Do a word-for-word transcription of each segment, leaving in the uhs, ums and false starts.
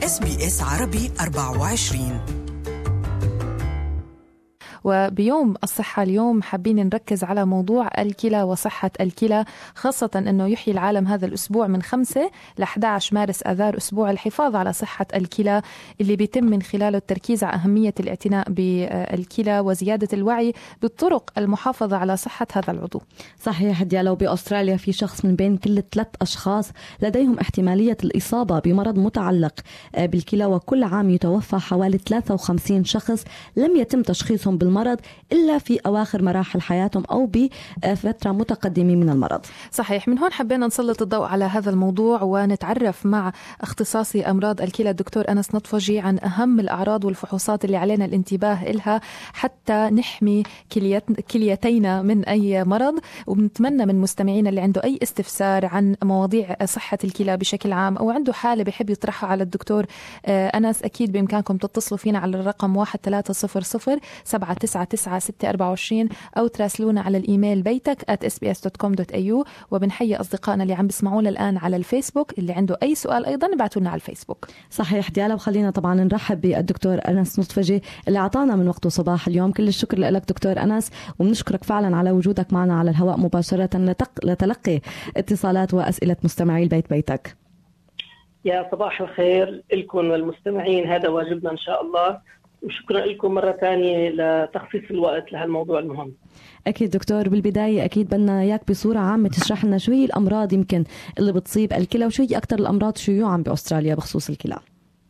إس بي إس عربي أربعة وعشرين. وبيوم الصحة اليوم حابين نركز على موضوع الكلى وصحة الكلى، خاصة أنه يحيي العالم هذا الأسبوع من خمسة ل أحد عشر مارس آذار أسبوع الحفاظ على صحة الكلى، اللي بيتم من خلاله التركيز على أهمية الاعتناء بالكلى وزيادة الوعي بالطرق المحافظة على صحة هذا العضو. صحيح ديالو، بأستراليا في شخص من بين كل ثلاث أشخاص لديهم احتمالية الإصابة بمرض متعلق بالكلى، وكل عام يتوفى حوالي ثلاثة وخمسين شخص لم يتم تشخيصهم بالمرض إلا في أواخر مراحل حياتهم أو بفترة متقدمة من المرض. صحيح. من هون حبينا نسلط الضوء على هذا الموضوع ونتعرف مع اختصاصي أمراض الكلى الدكتور أنس نطفجي عن أهم الأعراض والفحوصات اللي علينا الانتباه إلها حتى نحمي كليتينا من أي مرض. وبنتمنى من مستمعينا اللي عنده أي استفسار عن مواضيع صحة الكلى بشكل عام أو عنده حالة بحب يطرحها على الدكتور أنس، أكيد بإمكانكم تتصلوا فينا على الرقم واحد ثلاثة صفر صفر سبعة تسعة تسعة ستة أربعة وعشرين أو تراسلونا على الإيميل بيتك آت إس بي إس دوت كوم دوت إيه يو. وبنحيي أصدقائنا اللي عم بسمعونا الآن على الفيسبوك، اللي عنده أي سؤال أيضا ابعتوا لنا على الفيسبوك. صحيح ديالا، وخلينا طبعا نرحب بالدكتور أنس نطفجي اللي أعطانا من وقته صباح اليوم. كل الشكر لك دكتور أنس، وبنشكرك فعلا على وجودك معنا على الهواء مباشرة لتق... لتلقي اتصالات وأسئلة مستمعي البيت بيتك. يا صباح الخير لكم والمستمعين، هذا واجبنا إن شاء الله، وشكرا لكم مرة ثانية لتخصيص الوقت لهالموضوع المهم. أكيد دكتور، بالبداية أكيد بدنا إياك بصورة عامة تشرح لنا شو هي الأمراض يمكن اللي بتصيب الكلى، وشو هي أكثر الأمراض شيوعا بأستراليا بخصوص الكلى.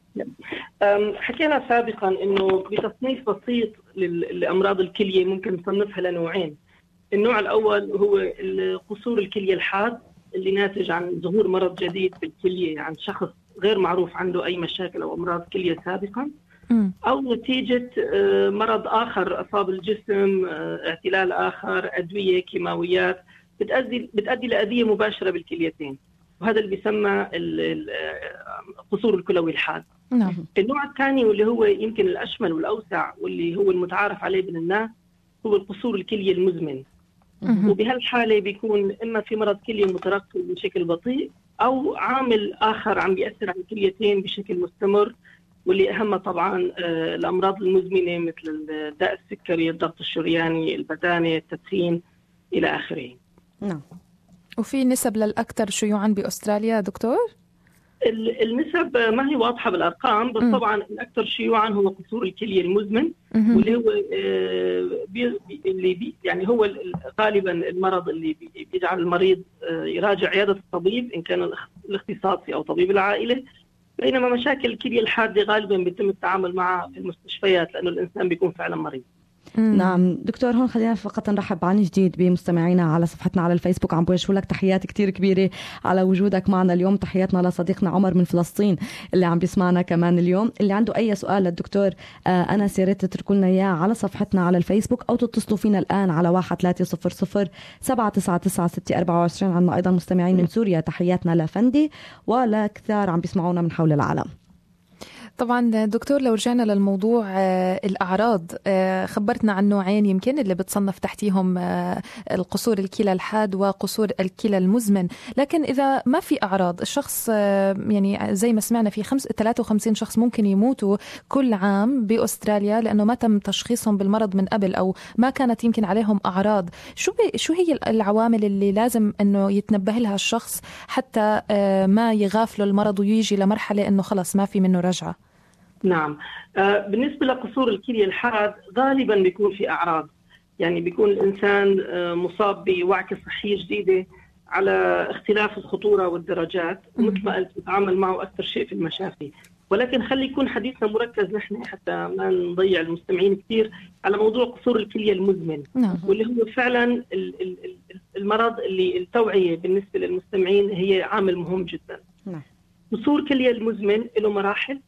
حكينا سابقا إنه بتصنيف بسيط لأمراض الكلية ممكن نصنفها لنوعين. النوع الأول هو قصور الكلية الحاد اللي ناتج عن ظهور مرض جديد بالكلية عند شخص غير معروف عنده أي مشاكل أو أمراض كلية سابقا، أو نتيجة مرض آخر أصاب الجسم، اعتلال آخر، أدوية، كيماويات بتؤدي بتؤدي لأذية مباشرة بالكليتين، وهذا اللي بيسمى قصور الكلوي الحاد. النوع الثاني واللي هو يمكن الأشمل والأوسع واللي هو المتعارف عليه بين الناس هو القصور الكلية المزمن. وبهالحالة بيكون إما في مرض كلية مترقب بشكل بطيء أو عامل آخر عم بيأثر على الكليتين بشكل مستمر، واللي أهمها طبعا الأمراض المزمنة مثل الداء السكري، الضغط الشرياني، البدانة، التدخين إلى آخره. نعم. وفي نسب للأكثر شيوعا بأستراليا دكتور؟ النسب ما هي واضحة بالأرقام، بس م. طبعا الأكثر شيوعا هو قصور الكلية المزمن، م- واللي هو بي اللي بي يعني هو غالبا المرض اللي بيجعل المريض يراجع عيادة الطبيب إن كان الاختصاصي أو طبيب العائلة، بينما مشاكل الكلية الحادة غالبا بيتم التعامل معها في المستشفيات لأنه الإنسان بيكون فعلا مريض. نعم دكتور، هون خلينا فقط نرحب عن جديد بمستمعينا على صفحتنا على الفيسبوك. عم بوجه لك تحيات كتير كبيرة على وجودك معنا اليوم. تحياتنا لصديقنا عمر من فلسطين اللي عم بيسمعنا كمان اليوم. اللي عنده أي سؤال للدكتور أنس يا ريت تتركوا لنا إياه على صفحتنا على الفيسبوك أو تتصلوا فينا الآن على واحد ثلاثة صفر صفر سبعة تسعة تسعة ستة أربعة وعشرين. عنا أيضا مستمعين من سوريا، تحياتنا لفندي ولكثار عم بيسمعونا من حول العالم. طبعا دكتور، لو رجعنا للموضوع الأعراض، خبرتنا عن نوعين يمكن اللي بتصنف تحتيهم القصور الكلى الحاد وقصور الكلى المزمن، لكن إذا ما في أعراض الشخص يعني زي ما سمعنا في خمس ثلاثة وخمسين شخص ممكن يموتوا كل عام بأستراليا لأنه ما تم تشخيصهم بالمرض من قبل أو ما كانت يمكن عليهم أعراض. شو شو هي العوامل اللي لازم إنه يتنبه لها الشخص حتى ما يغافله المرض ويجي لمرحلة إنه خلص ما في منه رجعة؟ نعم، آه بالنسبة لقصور الكلية الحاد غالبا بيكون في أعراض، يعني بيكون الإنسان آه مصاب بوعكة صحية جديدة على اختلاف الخطورة والدرجات، ومثل ما قلت نتعامل معه أكثر شيء في المشافي. ولكن خلي يكون حديثنا مركز نحن حتى ما نضيع المستمعين كثير على موضوع قصور الكلية المزمن، نعم. واللي هو فعلا المرض اللي التوعية بالنسبة للمستمعين هي عامل مهم جدا. نعم. قصور الكلية المزمن له مراحل.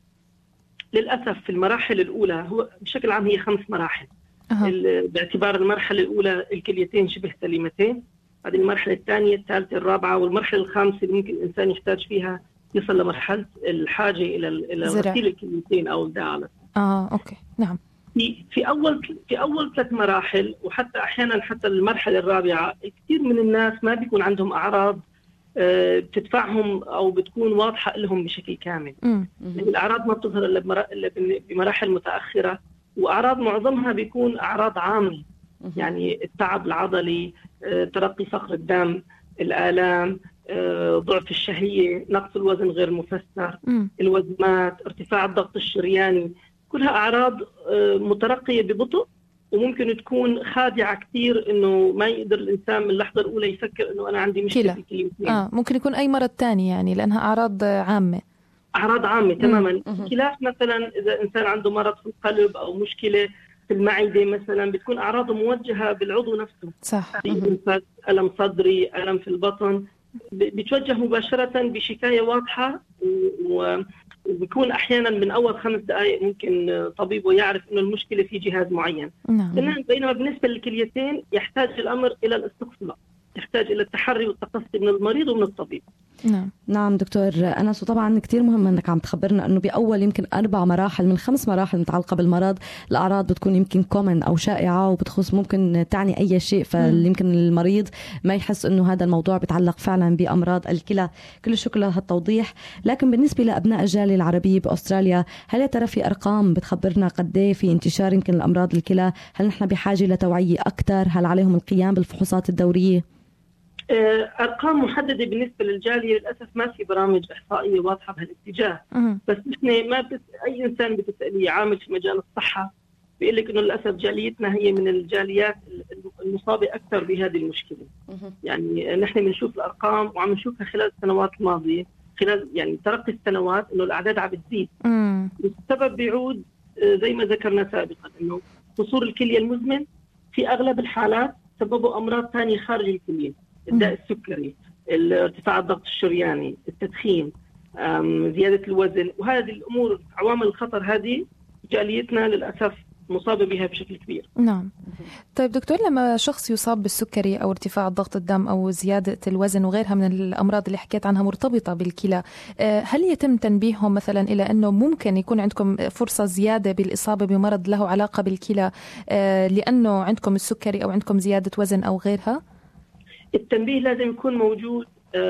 للأسف في المراحل الأولى هو بشكل عام هي خمس مراحل. أه. باعتبار المرحلة الأولى الكليتين شبه سليمتين، بعد المرحلة الثانية الثالثة الرابعة، والمرحلة الخامسة اللي ممكن الإنسان يحتاج فيها يصل لمرحلة الحاجة إلى إلى غسيل الكليتين أو الدياليسيس. آه أوكي نعم. في في أول في أول ثلاث مراحل، وحتى أحيانا حتى المرحلة الرابعة كثير من الناس ما بيكون عندهم أعراض بتدفعهم أو بتكون واضحة لهم بشكل كامل. الأعراض ما بتظهر إلا بمراحل متأخرة، وأعراض معظمها بيكون أعراض عامة، يعني التعب العضلي، ترقي صخر الدم، الآلام، ضعف الشهية، نقص الوزن غير مفسر، الوزمات، ارتفاع الضغط الشرياني، كلها أعراض مترقية ببطء وممكن تكون خادعة كثير، إنه ما يقدر الإنسان من اللحظة الأولى يفكر إنه أنا عندي مشكلة في الكليتين. آه ممكن يكون أي مرض تاني يعني، لأنها أعراض عامة. أعراض عامة تماما. خلاف مثلا إذا إنسان عنده مرض في القلب أو مشكلة في المعدة مثلا، بتكون أعراضه موجهة بالعضو نفسه. صح. ألم صدري، ألم في البطن، بتوجه مباشرة بشكاية واضحة، وبيكون أحيانا من أول خمس دقائق ممكن طبيبه يعرف إنه المشكلة في جهاز معين. نعم. بينما بالنسبة للكليتين يحتاج الأمر إلى الاستقصاء، يحتاج إلى التحري والتقصي من المريض ومن الطبيب. نعم نعم دكتور أنس، وطبعا كتير مهم أنك عم تخبرنا أنه بأول يمكن أربع مراحل من خمس مراحل متعلقة بالمرض الأعراض بتكون يمكن كومن أو شائعة وبتخص ممكن تعني أي شيء، فيمكن المريض ما يحس أنه هذا الموضوع بيتعلق فعلا بأمراض الكلى. كل الشكر لهالتوضيح. لكن بالنسبة لأبناء الجالية العربية بأستراليا، هل يا ترى في أرقام بتخبرنا قد ايه في انتشار يمكن الأمراض الكلى؟ هل نحن بحاجة لتوعية أكثر؟ هل عليهم القيام بالفحوصات الدورية؟ أرقام محددة بالنسبة للجالية للأسف ما في برامج إحصائية واضحة بهالاتجاه. بس إحنا ما بس أي إنسان بتسأليه عامل في مجال الصحة بيقول لك إنه للأسف جاليتنا هي من الجاليات المصابة أكثر بهذه المشكلة. يعني نحن بنشوف الأرقام وعم نشوفها خلال السنوات الماضية، خلال يعني ترقي السنوات، إنه الأعداد عم بتزيد. والسبب بيعود زي ما ذكرنا سابقا إنه قصور الكلية المزمن في أغلب الحالات سببه أمراض ثانية خارج الكلية، الداء السكري، ارتفاع الضغط الشرياني، التدخين، زيادة الوزن، وهذه الأمور عوامل الخطر هذه جاليتنا للأسف مصابة بها بشكل كبير. نعم. طيب دكتور، لما شخص يصاب بالسكري أو ارتفاع ضغط الدم أو زيادة الوزن وغيرها من الأمراض اللي حكيت عنها مرتبطة بالكلى، هل يتم تنبيههم مثلا إلى أنه ممكن يكون عندكم فرصة زيادة بالإصابة بمرض له علاقة بالكلى لأنه عندكم السكري أو عندكم زيادة وزن أو غيرها؟ التنبيه لازم يكون موجود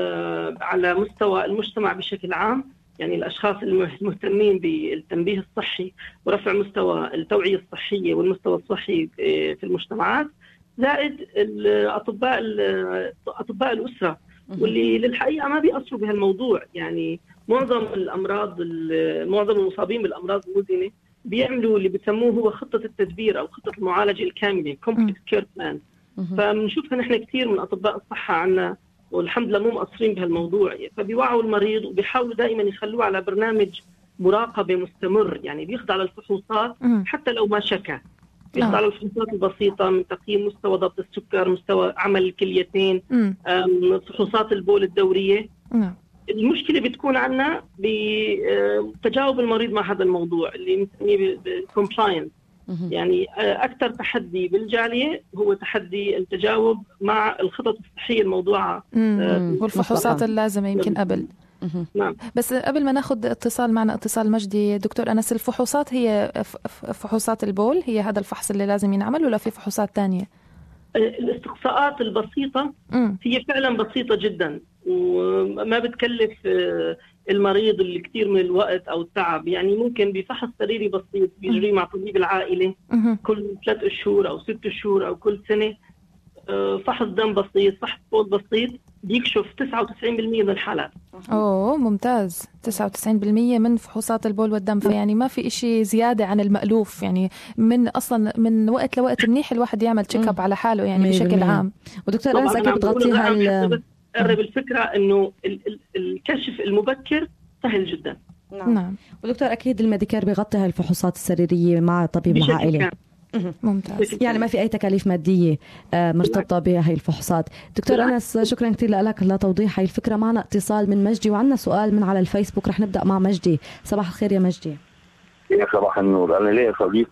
على مستوى المجتمع بشكل عام، يعني الأشخاص المهتمين بالتنبيه الصحي ورفع مستوى التوعية الصحية والمستوى الصحي في المجتمعات، زائد الأطباء أطباء الأسرة واللي للحقيقة ما بيأثروا بهالموضوع. يعني معظم الأمراض معظم المصابين بالأمراض المزمنة بيعملوا اللي بيسموه هو خطة التدبير أو خطة المعالجة الكاملة Complete Care Plan. فبنشوفها نحن كثير من أطباء الصحة عنا والحمد لله مو مقصرين بهالموضوع، فبيوعوا المريض وبيحاولوا دائما يخلوه على برنامج مراقبة مستمر، يعني بيخضع للفحوصات حتى لو ما شكى، بيخضع على الفحوصات البسيطة من تقييم مستوى ضغط السكر، مستوى عمل الكليتين، فحوصات البول الدورية. المشكلة بتكون عنا بتجاوب المريض مع هذا الموضوع اللي نسميه بالكومبلاينس. يعني أكثر تحدي بالجالية هو تحدي التجاوب مع الخطط الصحية الموضوعة والفحوصات اللازمة يمكن قبل. نعم. بس قبل ما ناخد اتصال معنا، اتصال مجدي، دكتور أنس، الفحوصات هي فحوصات البول هي هذا الفحص اللي لازم ينعمل ولا في فحوصات تانية؟ الاستقصاءات البسيطة م. هي فعلا بسيطة جدا وما بتكلف المريض اللي كثير من الوقت أو التعب. يعني ممكن بفحص سريري بسيط بيجري مع طبيب العائلة م. كل ثلاث شهور أو ست شهور أو كل سنة، فحص دم بسيط، فحص بول بسيط، بيكشف تسعة وتسعين بالمئة من الحالات. أوه ممتاز، تسعة وتسعين بالمئة من فحوصات البول والدم، فيعني ما في إشي زيادة عن المألوف. يعني من أصلا من وقت لوقت منيح الواحد يعمل تشيك اب على حاله يعني بشكل عام. ودكتور أنس أكيد بتغطيها ال قرب الفكرة إنه الكشف المبكر سهل جدا. نعم. نعم. ودكتور أكيد الميديكير بيغطي هاي الفحوصات السريرية مع طبيب العائلة. ممتاز. يعني ما في أي تكاليف مادية مرتبطة بهاي الفحوصات. دكتور أنس شكرا كثير لك لتوضيح هاي الفكرة. معنا اتصال من مجدي وعنا سؤال من على الفيسبوك، رح نبدأ مع مجدي. صباح الخير يا مجدي. يا صباح النور. أنا ليا صديق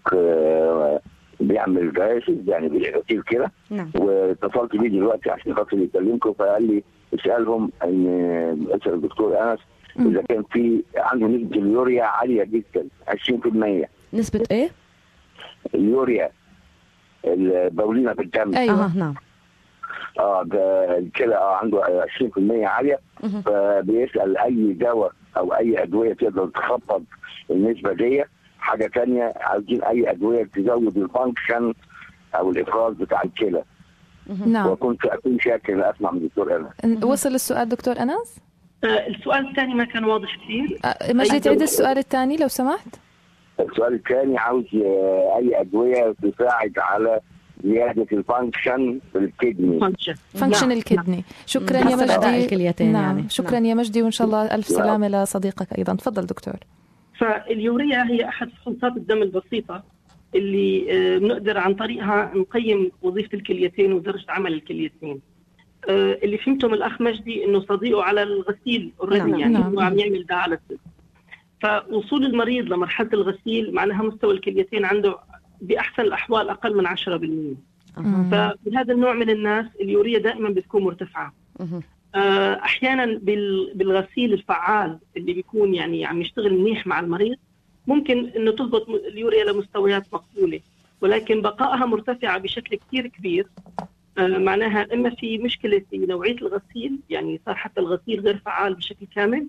بيعمل جهاز يعني بالعقيل كده، نعم. واتصلت بيه دلوقتي عشان خاطر يكلمكم، فقال لي اسألهم ان اسأل الدكتور أنس إذا كان في عنده نسبة اليوريا عالية جدا عشرين بالمئة. نسبة إيه؟ اليوريا البولينة بالدم. أيوة. آه نعم. اه ده الكلى اه عنده عشرين بالمية عاليه، فبيسال اي دواء او اي ادويه تقدر تخفض النسبه دي. حاجه ثانيه عايزين اي ادويه تزود الفانكشن او الافراز بتاع الكلى. نعم. وكنت اكون شاكر اسمع من الدكتور انس. وصل السؤال دكتور انس؟ آه السؤال الثاني ما كان واضح كثير. آه مجدي تعيد السؤال الثاني لو سمحت. السؤال الثاني عاوز اي ادويه تساعد على زياده الفانكشن في الكدني. فانكشن الكدني. شكرا يا مجدي. نعم. يعني. شكرا نعم. يا مجدي، وان شاء الله الف سلامه نعم. لصديقك ايضا. تفضل دكتور. فاليوريا هي احد فحوصات الدم البسيطه اللي بنقدر عن طريقها نقيم وظيفه الكليتين ودرجه عمل الكليتين. اللي فهمته من الاخ مجدي انه صديقه على الغسيل اوريدي نعم. يعني نعم. هو عم يعمل داياليسيس. فوصول المريض لمرحله الغسيل معناها مستوى الكليتين عنده باحسن الاحوال اقل من عشرة بالمئة. فبهذا النوع من الناس اليوريا دائما بتكون مرتفعه. احيانا بالغسيل الفعال اللي بيكون يعني عم يشتغل منيح مع المريض ممكن انه تهبط اليوريا لمستويات مقبوله، ولكن بقائها مرتفعه بشكل كثير كبير معناها اما في مشكله في نوعيه الغسيل، يعني صار حتى الغسيل غير فعال بشكل كامل،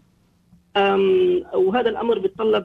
وهذا الامر بيتطلب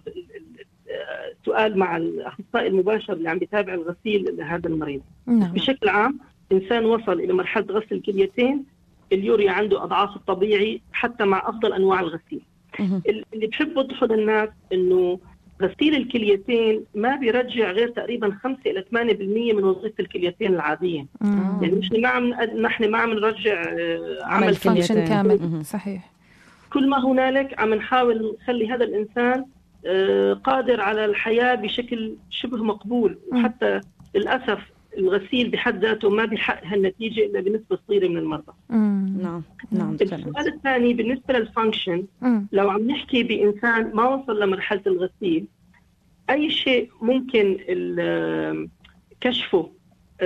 سؤال مع الاخصائي المباشر اللي عم بيتابع الغسيل لهذا المريض. نعم. بشكل عام انسان وصل الى مرحله غسل الكليتين اليوريا عنده اضعاف الطبيعي حتى مع افضل انواع الغسيل. اللي بحب اوضحه للناس انه غسيل الكليتين ما بيرجع غير تقريبا خمسة إلى ثمانية بالمئة من وظيفه الكليتين العاديه. مم. يعني مش ما عم نحن ما عم نرجع عمل الكليتين كامل. صحيح. كل ما هنالك عم نحاول نخلي هذا الانسان قادر على الحياه بشكل شبه مقبول. مم. وحتى للاسف الغسيل بحد ذاته ما بيحقق هالنتيجه الا بنسبه صغيره من المرضى. نعم نعم. السؤال الثاني بالنسبه للفانكشن، لو عم نحكي بانسان ما وصل لمرحله الغسيل، اي شيء ممكن كشفه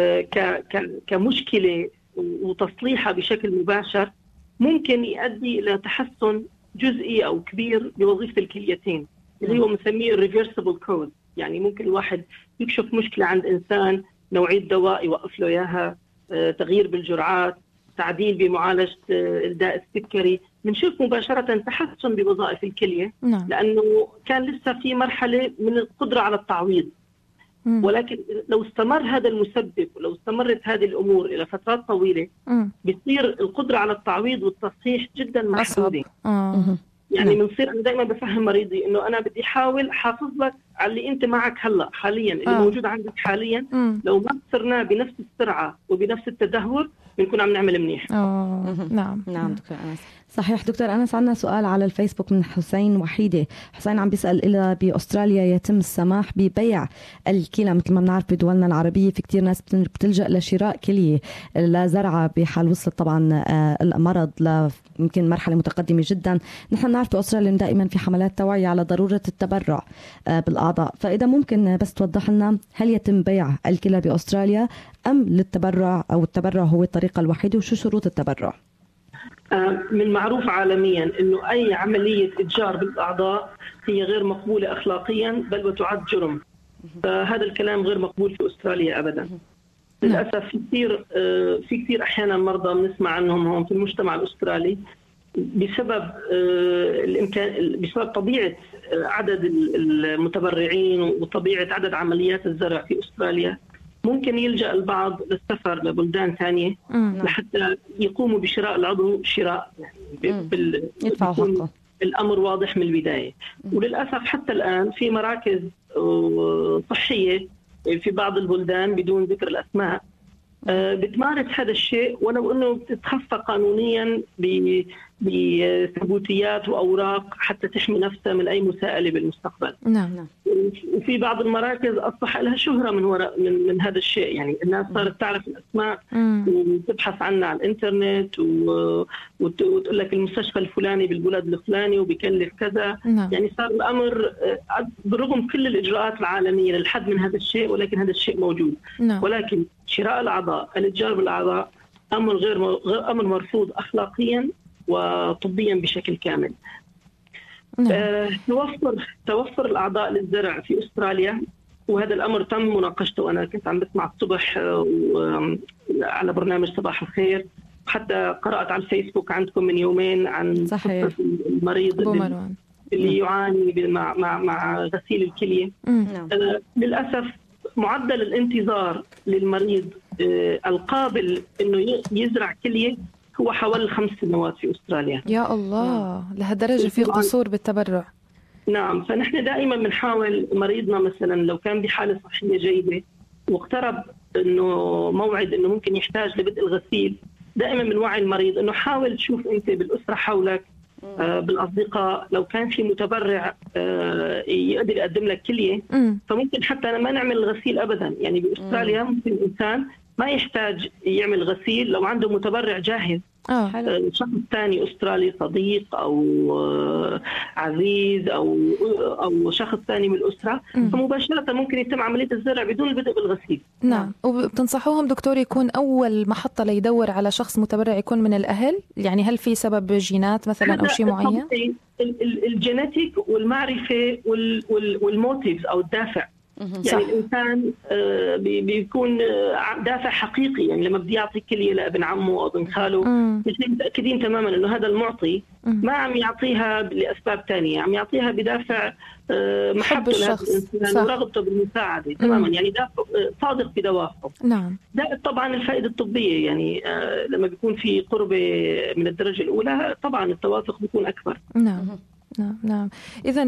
كمشكله وتصليحها بشكل مباشر ممكن يؤدي الى تحسن جزئي او كبير بوظيفه الكليتين اللي هو بنسميه الريفرسبل كود. يعني ممكن الواحد يكشف مشكله عند انسان، نوعيه دواء يوقف له اياها، تغيير بالجرعات، تعديل بمعالجه الداء السكري، بنشوف مباشره تحسن بوظائف الكليه. نعم. لانه كان لسه في مرحله من القدره على التعويض. مم. ولكن لو استمر هذا المسبب ولو استمرت هذه الامور الى فترات طويله بتصير القدره على التعويض والتصحيح جدا محدوده. يعني بنصير انا دائما بفهم مريضي انه انا بدي احاول احافظ لك على اللي انت معك هلا حاليا اللي آه. موجود عندك حاليا. مم. لو ما صرنا بنفس السرعه وبنفس التدهور بنكون عم نعمل منيح. اه نعم نعم دكتور أنس. صحيح دكتور أنس. عندنا سؤال على الفيسبوك من حسين وحيدة. حسين عم بيسأل إذا بأستراليا يتم السماح ببيع الكلى. مثل ما بنعرف بدولنا العربية في كتير ناس بتلجأ لشراء كلية لزرعة بحال وصلت طبعا المرض يمكن مرحلة متقدمة جدا. نحن نعرف بأستراليا دائما في حملات توعية على ضرورة التبرع بالأعضاء، فإذا ممكن بس توضح لنا هل يتم بيع الكلى بأستراليا أم للتبرع أو التبرع هو الطريقة الوحيدة، وشو شروط التبرع؟ من معروف عالميا أنه أي عملية إتجار بالأعضاء هي غير مقبولة أخلاقيا بل وتعد جرم. فهذا الكلام غير مقبول في أستراليا أبدا. للأسف في كثير في كثير أحيانا مرضى بنسمع عنهم هون في المجتمع الأسترالي بسبب الإمكان بسبب طبيعة عدد المتبرعين وطبيعة عدد عمليات الزرع في أستراليا ممكن يلجأ البعض للسفر لبلدان ثانية لحتى يقوموا بشراء العضو شراء بال... يدفعوا حقه. الأمر واضح من البداية. وللأسف حتى الآن في مراكز صحية في بعض البلدان بدون ذكر الأسماء بتمارس هذا الشيء ولو أنه بتتخفى قانونيا بثبوتيات وأوراق حتى تحمي نفسها من أي مساءلة بالمستقبل. نعم. وفي بعض المراكز أصبح لها شهرة من وراء من, من هذا الشيء. يعني الناس صارت تعرف الأسماء وتبحث عنها على الإنترنت وتقول لك المستشفى الفلاني بالبلد الفلاني وبيكلف كذا. نعم. يعني صار الأمر برغم كل الإجراءات العالمية للحد من هذا الشيء، ولكن هذا الشيء موجود. نعم. ولكن شراء الأعضاء، الإتجار بالأعضاء أمر غير أمر مرفوض أخلاقيا وطبيا بشكل كامل. نعم. آه، توفر توفر الأعضاء للزرع في أستراليا وهذا الأمر تم مناقشته. أنا كنت عم بسمع الصبح على برنامج صباح الخير، حتى قرأت على الفيسبوك عندكم من يومين عن صحيح. المريض اللي, اللي يعاني مع, مع, مع غسيل الكلية. آه للأسف معدل الانتظار للمريض آه القابل أنه يزرع كلية هو حوالي خمس سنوات في أستراليا. يا الله، لهالدرجة في قصور بالتبرع. نعم، فنحن دائما بنحاول مريضنا مثلا لو كان بحالة صحية جيدة واقترب انه موعد انه ممكن يحتاج لبدء الغسيل، دائما بنوعي المريض انه حاول تشوف انت بالاسره حولك آه بالاصدقاء لو كان في متبرع آه يقدر يقدم لك كليه، فممكن حتى ما نعمل الغسيل ابدا. يعني باستراليا ممكن الانسان ما يحتاج يعمل غسيل لو عنده متبرع جاهز. اه شخص ثاني أسترالي صديق أو عزيز أو أو شخص ثاني من الأسرة، فمباشرة ممكن يتم عملية الزرع بدون البدء بالغسيل. نعم. وبتنصحوهم دكتور يكون أول محطة ليدور على شخص متبرع يكون من الأهل؟ يعني هل في سبب جينات مثلا أو شيء معين؟ الجينيتيك والمعرفة والموتيفز أو الدافع. يعني الإنسان بيكون دافع حقيقي. يعني لما بدي يعطي كلية لابن عمه أو ابن خاله متأكدين تماما إنه هذا المعطي ما عم يعطيها لأسباب تانية، عم يعطيها بدافع محبة لهذا ورغبته بالمساعدة. تماما، يعني دافع صادق في دوافعه. نعم. ده طبعا الفائدة الطبية، يعني لما بيكون في قربة من الدرجة الأولى طبعا التوافق بيكون أكبر. نعم نعم نعم. إذن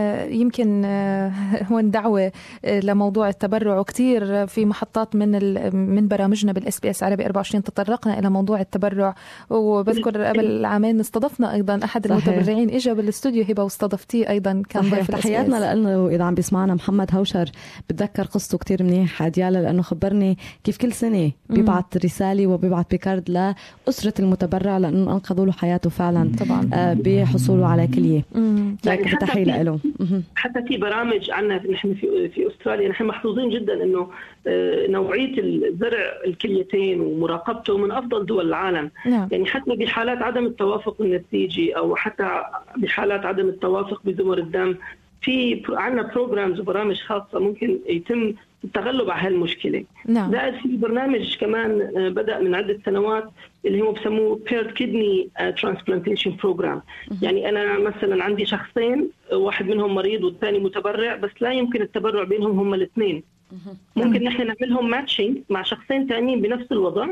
يمكن هون دعوة لموضوع التبرع، وكتير في محطات من من برامجنا بالاس بي اس عربي أربعة وعشرين تطرقنا إلى موضوع التبرع. وبذكر قبل عامين استضفنا أيضا أحد صحيح. المتبرعين إجا بالاستوديو هبة واستضفتيه أيضا، كان ضيف. تحياتنا لأنه إذا عم بيسمعنا محمد هوشر بتذكر قصته كتير منيح ديالا، لأنه خبرني كيف كل سنة بيبعت رسالة وبيبعت بيكارد لأسرة المتبرع لأنه أنقذوا له حياته فعلا طبعا بحصوله على كلية. يعني حتى في, حتى في برامج عنا نحن في في استراليا نحن محظوظين جدا انه نوعيه الزرع الكليتين ومراقبته من افضل دول العالم. نعم. يعني حتى بحالات عدم التوافق النسيجي او حتى بحالات عدم التوافق بزمر الدم، في عنا بروجرامز وبرامج خاصه ممكن يتم التغلب على هالمشكله. نعم. زائد في برنامج كمان بدا من عده سنوات اللي هو بسموه paired kidney transplantation program. يعني انا مثلا عندي شخصين، واحد منهم مريض والثاني متبرع، بس لا يمكن التبرع بينهم هم الاثنين. ممكن نحن نعملهم ماتشنج مع شخصين ثانيين بنفس الوضع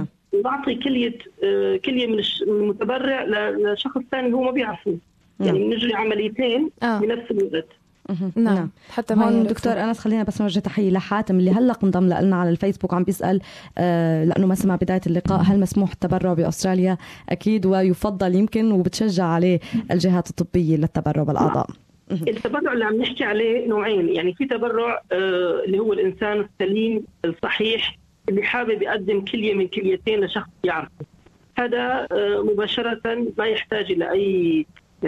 ونعطي كليه كليه من المتبرع لشخص ثاني هو ما بيعرفه. يعني بنجري عمليتين آه. بنفس الوقت. نعم. حتى هون دكتور أنس خلينا بس نوجه تحية لحاتم اللي هلأ انضم لنا على الفيسبوك، عم بيسأل آه لأنه ما سمع بداية اللقاء هل مسموح التبرع بأستراليا؟ أكيد ويفضل يمكن، وبتشجع عليه الجهات الطبية للتبرع بالأعضاء. التبرع اللي عم نحكي عليه نوعين. يعني في تبرع آه اللي هو الإنسان السليم الصحيح اللي حابب يقدم كلية من كليتين لشخص يعرفه، هذا آه مباشرة ما يحتاج إلى أي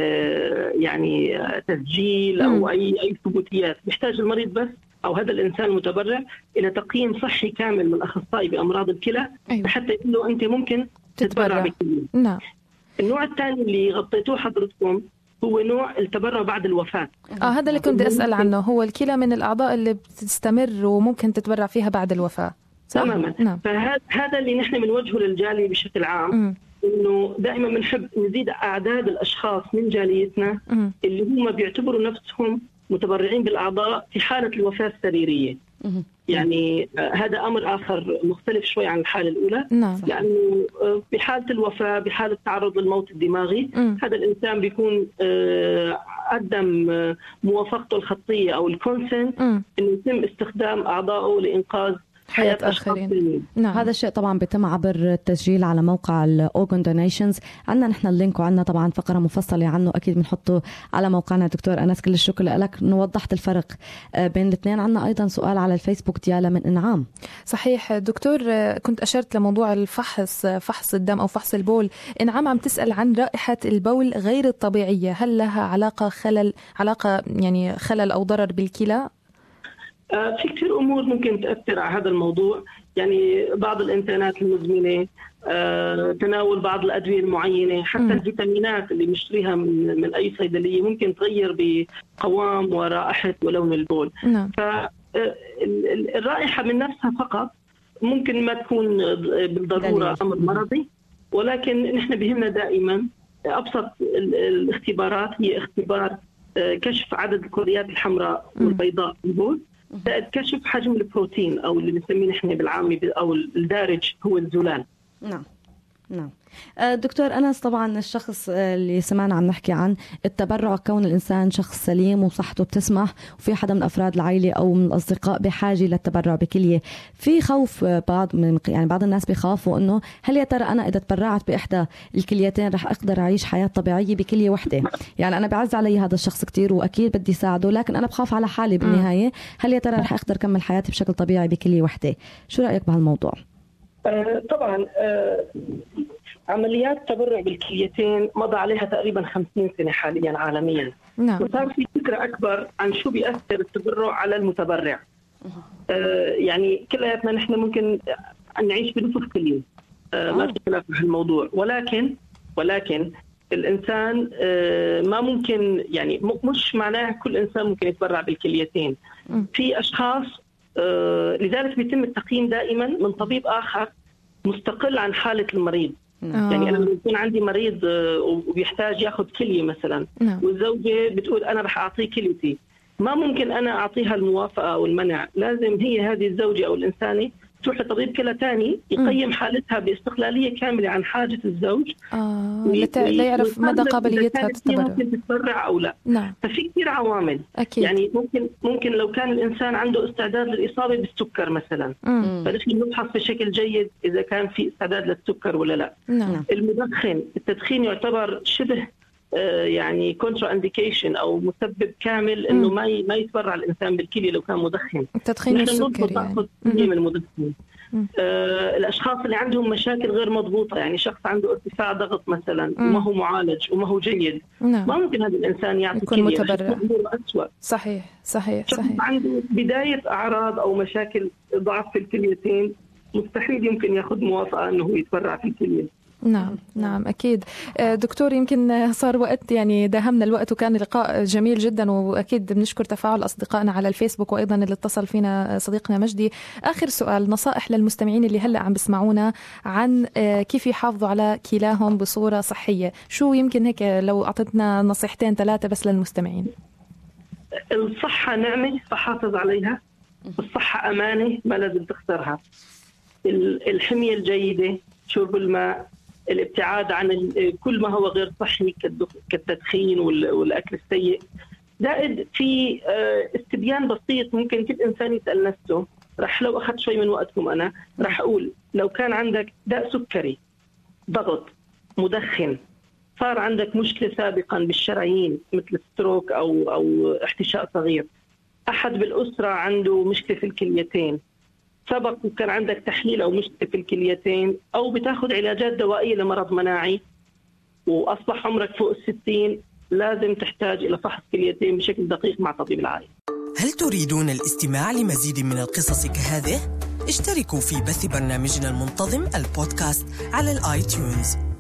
يعني تسجيل أو أي أي ثبوتيات. بيحتاج المريض بس أو هذا الإنسان المتبرع إلى تقييم صحي كامل من أخصائي بأمراض الكلى. أيوة. حتى يقول له أنت ممكن تتبرع بكلية. نعم. النوع الثاني اللي غطيتوه حضرتكم هو نوع التبرع بعد الوفاة. آه هذا اللي كنت أسأل عنه، هو الكلى من الأعضاء اللي بتستمر وممكن تتبرع فيها بعد الوفاة. تماما. نعم. فهذا اللي نحن بنوجهه للجالية بشكل عام. م. إنه دائما بنحب نزيد أعداد الأشخاص من جاليتنا م. اللي هم بيعتبروا نفسهم متبرعين بالأعضاء في حالة الوفاة السريرية. م. يعني آه هذا أمر آخر مختلف شوي عن الحالة الأولى. نعم. لأنه آه بحالة الوفاة بحالة التعرض للموت الدماغي م. هذا الإنسان بيكون آه قدم آه موافقته الخطية أو الكونسنت إنه يتم استخدام أعضائه لإنقاذ حياة آخرين. نعم. هذا الشيء طبعا بيتم عبر التسجيل على موقع الأوغن دونيشنز. عندنا نحن اللينك وعندنا طبعا فقرة مفصلة عنه أكيد بنحطه على موقعنا. دكتور أنس كل الشكر لك، وضحت الفرق بين الاثنين. عندنا أيضا سؤال على الفيسبوك ديالا من إنعام. صحيح دكتور، كنت أشرت لموضوع الفحص، فحص الدم أو فحص البول. إنعام عم تسأل عن رائحة البول غير الطبيعية، هل لها علاقة خلل علاقة يعني خلل أو ضرر بالكلى؟ في كثير أمور ممكن تأثر على هذا الموضوع. يعني بعض الإنتانات المزمنة، تناول بعض الأدوية المعينة، حتى م. الفيتامينات اللي مشتريها من, من أي صيدلية ممكن تغير بقوام ورائحة ولون البول. نعم. ف الرائحة من نفسها فقط ممكن ما تكون بالضرورة أمر مرضي، ولكن نحن بهمنا دائما أبسط الاختبارات هي اختبار كشف عدد الكريات الحمراء والبيضاء بالبول، كشف حجم البروتين أو اللي بنسميه نحن بالعامي أو الدارج هو الزلال. نعم نعم. دكتور أنس، طبعا الشخص اللي سمعنا عم نحكي عن التبرع، كون الإنسان شخص سليم وصحته بتسمح وفي حدا من أفراد العائلة أو من الأصدقاء بحاجة للتبرع بكلية، في خوف بعض من يعني بعض الناس بيخافوا إنه هل يا ترى أنا إذا تبرعت بإحدى الكليتين رح أقدر أعيش حياة طبيعية بكلية واحدة؟ يعني أنا بعز علي هذا الشخص كتير وأكيد بدي ساعده، لكن أنا بخاف على حالي بالنهاية. هل يا ترى رح أقدر أكمل حياتي بشكل طبيعي بكلية واحدة؟ شو رأيك بهالموضوع؟ آه طبعا آه عمليات التبرع بالكليتين مضى عليها تقريبا خمسين سنة حاليا عالميا. نعم. وصار في فكرة أكبر عن شو بيأثر التبرع على المتبرع. آه يعني كلياتنا نحن ممكن نعيش بنصف كلية، آه ما في خلاف في الموضوع، ولكن ولكن الإنسان آه ما ممكن يعني مش معناه كل إنسان ممكن يتبرع بالكليتين. في أشخاص آه لذلك بيتم التقييم دائما من طبيب آخر مستقل عن حالة المريض. آه. يعني أنا بيكون عندي مريض وبيحتاج ياخذ كلية مثلا، نعم. والزوجة بتقول أنا رح أعطيه كليتي، ما ممكن أنا أعطيها الموافقة أو المنع، لازم هي هذه الزوجة أو الإنسانة تروح لطبيب كلى ثاني يقيم حالتها باستقلالية كاملة عن حاجة الزوج. آه. لا يعرف مدى قابليتها تتبرع. ممكن تتبرع أو لا. نعم. ففي كثير عوامل. أكيد. يعني ممكن ممكن لو كان الإنسان عنده استعداد للإصابة بالسكر مثلا، فنحن نفحص بشكل جيد إذا كان في استعداد للسكر ولا لا. نعم. المدخن، التدخين يعتبر شبه يعني كونترا انديكيشن او مسبب كامل انه ما ما يتبرع الانسان بالكليه لو كان مدخن. التدخين السكري يعني من المدخن. آه الاشخاص اللي عندهم مشاكل غير مضبوطه، يعني شخص عنده ارتفاع ضغط مثلا وما هو معالج وما هو جيد، نعم. ما ممكن هذا الانسان يعطي يكون كليه، متبرع. أسوأ. صحيح صحيح صحيح. عنده بدايه اعراض او مشاكل ضعف في الكليتين مستحيل يمكن ياخذ موافقه انه يتبرع في الكليه. نعم نعم أكيد. دكتور، يمكن صار وقت يعني داهمنا الوقت، وكان لقاء جميل جدا، وأكيد بنشكر تفاعل أصدقائنا على الفيسبوك وأيضا اللي اتصل فينا صديقنا مجدي. آخر سؤال، نصائح للمستمعين اللي هلأ عم بسمعونا عن كيف يحافظوا على كلاهم بصورة صحية، شو يمكن هيك لو أعطتنا نصيحتين ثلاثة بس للمستمعين؟ الصحة نعمة فحافظ عليها، الصحة أمانة ما لازم تخسرها، الحمية الجيدة، شرب الماء، الابتعاد عن كل ما هو غير صحي كالتدخين والأكل السيء، زائد في استبيان بسيط ممكن كل إنسان يسأل نفسه. رح لو أخذت شوي من وقتكم أنا رح أقول لو كان عندك داء سكري، ضغط، مدخن، صار عندك مشكلة سابقا بالشرايين مثل ستروك أو أو احتشاء صغير، أحد بالأسرة عنده مشكلة في الكليتين، سبق وكان عندك تحليل أو مشكلة في الكليتين، أو بتاخذ علاجات دوائية لمرض مناعي وأصبح عمرك فوق الستين، لازم تحتاج إلى فحص كليتين بشكل دقيق مع طبيب العائلة. هل تريدون الاستماع لمزيد من القصص كهذه؟ اشتركوا في بث برنامجنا المنتظم البودكاست على الآي تيونز.